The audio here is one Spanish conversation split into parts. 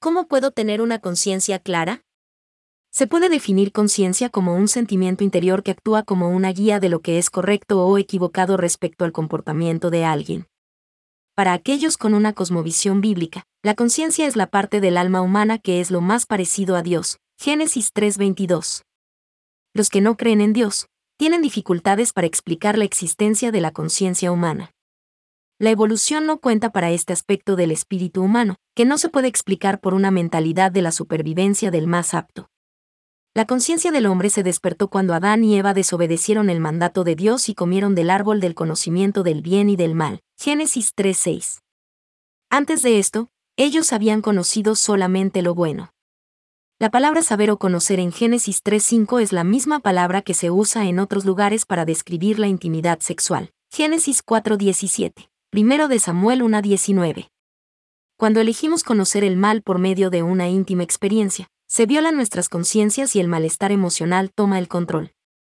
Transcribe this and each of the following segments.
¿Cómo puedo tener una conciencia clara? Se puede definir conciencia como un sentimiento interior que actúa como una guía de lo que es correcto o equivocado respecto al comportamiento de alguien. Para aquellos con una cosmovisión bíblica, la conciencia es la parte del alma humana que es lo más parecido a Dios. Génesis 3:22. Los que no creen en Dios tienen dificultades para explicar la existencia de la conciencia humana. La evolución no cuenta para este aspecto del espíritu humano, que no se puede explicar por una mentalidad de la supervivencia del más apto. La conciencia del hombre se despertó cuando Adán y Eva desobedecieron el mandato de Dios y comieron del árbol del conocimiento del bien y del mal. Génesis 3:6. Antes de esto, ellos habían conocido solamente lo bueno. La palabra saber o conocer en Génesis 3:5 es la misma palabra que se usa en otros lugares para describir la intimidad sexual. Génesis 4:17. 1 de Samuel 1:19. Cuando elegimos conocer el mal por medio de una íntima experiencia, se violan nuestras conciencias y el malestar emocional toma el control.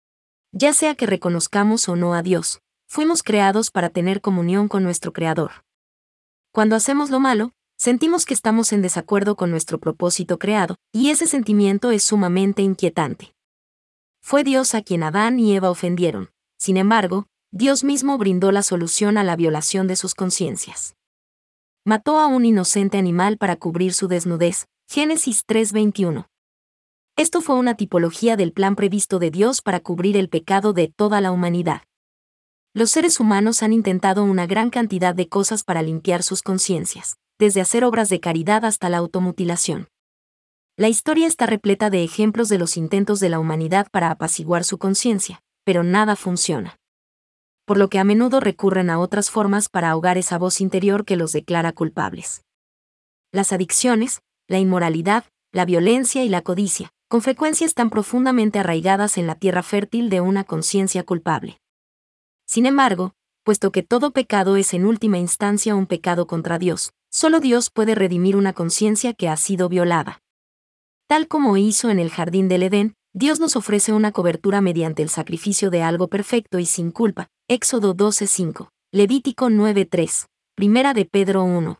Ya sea que reconozcamos o no a Dios, fuimos creados para tener comunión con nuestro Creador. Cuando hacemos lo malo, sentimos que estamos en desacuerdo con nuestro propósito creado, y ese sentimiento es sumamente inquietante. Fue Dios a quien Adán y Eva ofendieron. Sin embargo, Dios mismo brindó la solución a la violación de sus conciencias. Mató a un inocente animal para cubrir su desnudez. Génesis 3:21. Esto fue una tipología del plan previsto de Dios para cubrir el pecado de toda la humanidad. Los seres humanos han intentado una gran cantidad de cosas para limpiar sus conciencias, desde hacer obras de caridad hasta la automutilación. La historia está repleta de ejemplos de los intentos de la humanidad para apaciguar su conciencia, pero nada funciona. Por lo que a menudo recurren a otras formas para ahogar esa voz interior que los declara culpables. Las adicciones, la inmoralidad, la violencia y la codicia, con frecuencia están profundamente arraigadas en la tierra fértil de una conciencia culpable. Sin embargo, puesto que todo pecado es en última instancia un pecado contra Dios, solo Dios puede redimir una conciencia que ha sido violada. Tal como hizo en el jardín del Edén, Dios nos ofrece una cobertura mediante el sacrificio de algo perfecto y sin culpa. Éxodo 12:5, Levítico 9:3, 1 de Pedro 1,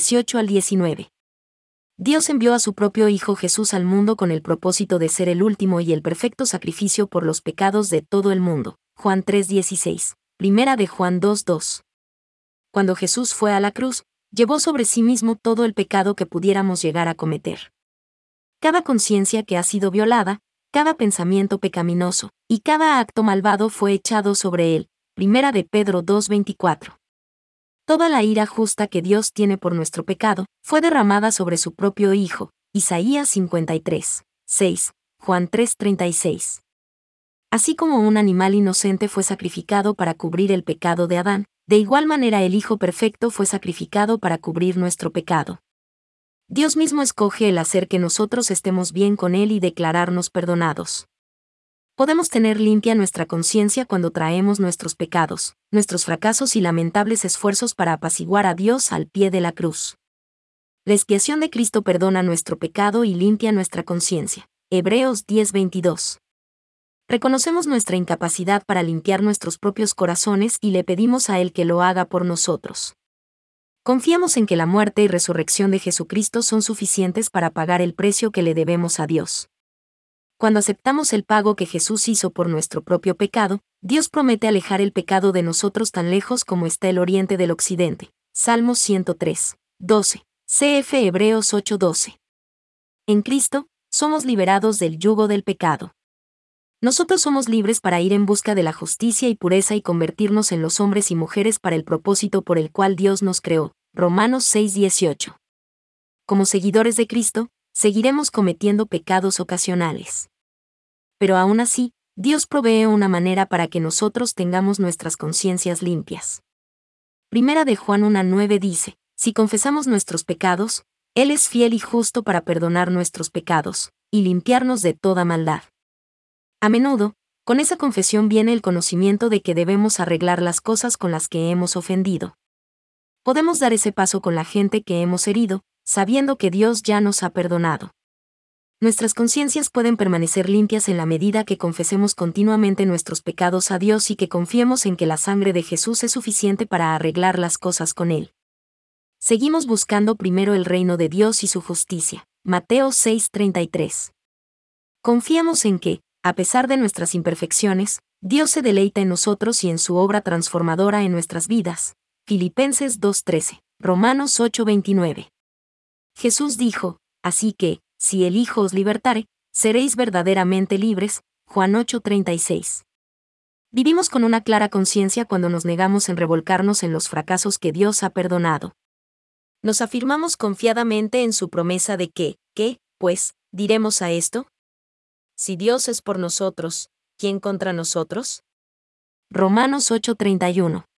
18-19. Dios envió a su propio Hijo Jesús al mundo con el propósito de ser el último y el perfecto sacrificio por los pecados de todo el mundo. Juan 3:16, 1 de Juan 2:2. Cuando Jesús fue a la cruz, llevó sobre sí mismo todo el pecado que pudiéramos llegar a cometer. Cada conciencia que ha sido violada, cada pensamiento pecaminoso, y cada acto malvado fue echado sobre él. 1 de Pedro 2:24. Toda la ira justa que Dios tiene por nuestro pecado, fue derramada sobre su propio Hijo. Isaías 53:6, Juan 3:36. Así como un animal inocente fue sacrificado para cubrir el pecado de Adán, de igual manera el Hijo perfecto fue sacrificado para cubrir nuestro pecado. Dios mismo escoge el hacer que nosotros estemos bien con Él y declararnos perdonados. Podemos tener limpia nuestra conciencia cuando traemos nuestros pecados, nuestros fracasos y lamentables esfuerzos para apaciguar a Dios al pie de la cruz. La expiación de Cristo perdona nuestro pecado y limpia nuestra conciencia. Hebreos 10:22. Reconocemos nuestra incapacidad para limpiar nuestros propios corazones y le pedimos a Él que lo haga por nosotros. Confiamos en que la muerte y resurrección de Jesucristo son suficientes para pagar el precio que le debemos a Dios. Cuando aceptamos el pago que Jesús hizo por nuestro propio pecado, Dios promete alejar el pecado de nosotros tan lejos como está el oriente del occidente. Salmos 103:12, cf. Hebreos 8:12. En Cristo, somos liberados del yugo del pecado. Nosotros somos libres para ir en busca de la justicia y pureza y convertirnos en los hombres y mujeres para el propósito por el cual Dios nos creó. Romanos 6:18. Como seguidores de Cristo, seguiremos cometiendo pecados ocasionales. Pero aún así, Dios provee una manera para que nosotros tengamos nuestras conciencias limpias. 1 de Juan 1:9 dice, si confesamos nuestros pecados, Él es fiel y justo para perdonar nuestros pecados, y limpiarnos de toda maldad. A menudo, con esa confesión viene el conocimiento de que debemos arreglar las cosas con las que hemos ofendido. Podemos dar ese paso con la gente que hemos herido, sabiendo que Dios ya nos ha perdonado. Nuestras conciencias pueden permanecer limpias en la medida que confesemos continuamente nuestros pecados a Dios y que confiemos en que la sangre de Jesús es suficiente para arreglar las cosas con Él. Seguimos buscando primero el reino de Dios y su justicia. Mateo 6:33. Confiamos en que, a pesar de nuestras imperfecciones, Dios se deleita en nosotros y en su obra transformadora en nuestras vidas. Filipenses 2:13, Romanos 8:29. Jesús dijo, así que, si el Hijo os libertare, seréis verdaderamente libres. Juan 8:36. Vivimos con una clara conciencia cuando nos negamos en revolcarnos en los fracasos que Dios ha perdonado. Nos afirmamos confiadamente en su promesa de que, ¿qué, pues, diremos a esto? Si Dios es por nosotros, ¿quién contra nosotros? Romanos 8:31.